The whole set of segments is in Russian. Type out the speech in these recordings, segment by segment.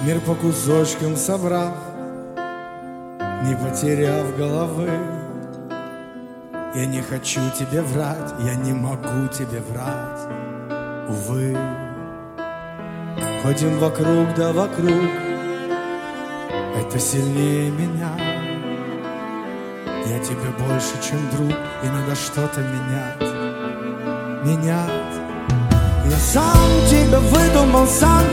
Мир по кусочкам собрав, не потеряв головы. Я не хочу тебе врать, я не могу тебе врать, увы. Ходим вокруг да вокруг, это сильнее меня. Я тебе больше, чем друг, и надо что-то менять, менять. Я сам тебя выдумал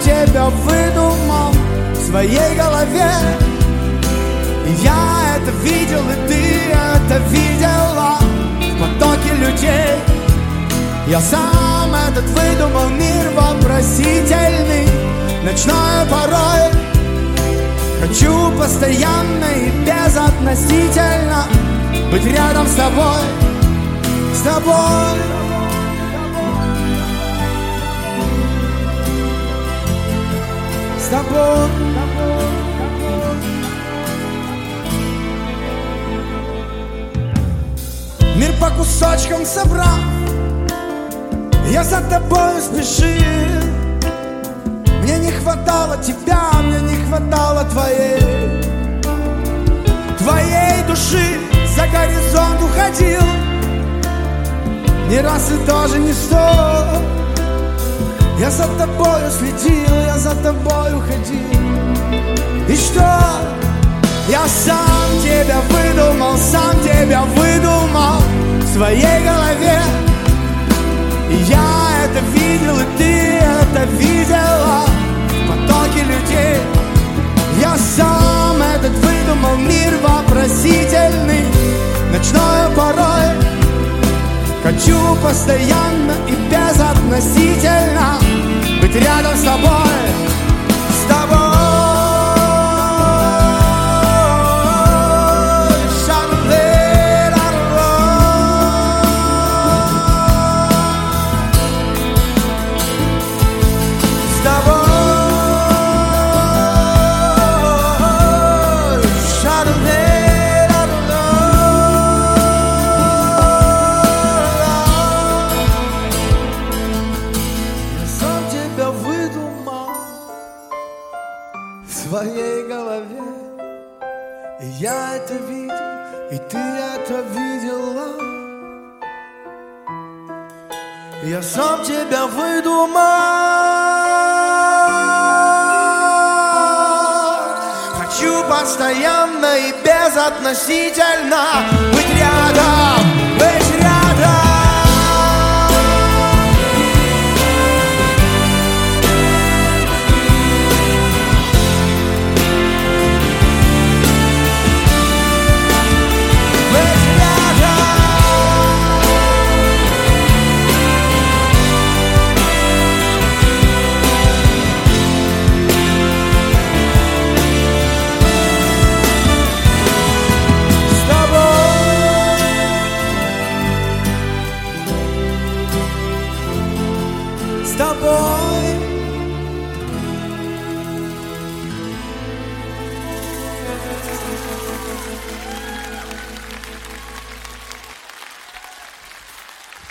в своей голове. И я это видел, и ты это видела в потоке людей. Я сам этот выдумал мир вопросительный, ночной порой. Хочу постоянно и безотносительно быть рядом с тобой, с тобой. С тобой. Мир по кусочкам собрал, я за тобой спешил. Мне не хватало тебя, мне не хватало твоей души. За горизонт уходил не раз и даже не сто. Я за тобою следил, я за тобою ходил. И что? Я сам тебя выдумал в своей голове. И я это видел, и ты это видела в потоке людей. Я сам этот выдумал мир вопросительный, ночной порой. Хочу постоянно и безотносительно быть рядом с тобой, с тобой. В своей голове. И я это видел, и ты это видела. Я сам тебя выдумал. Хочу постоянно и безотносительно быть рядом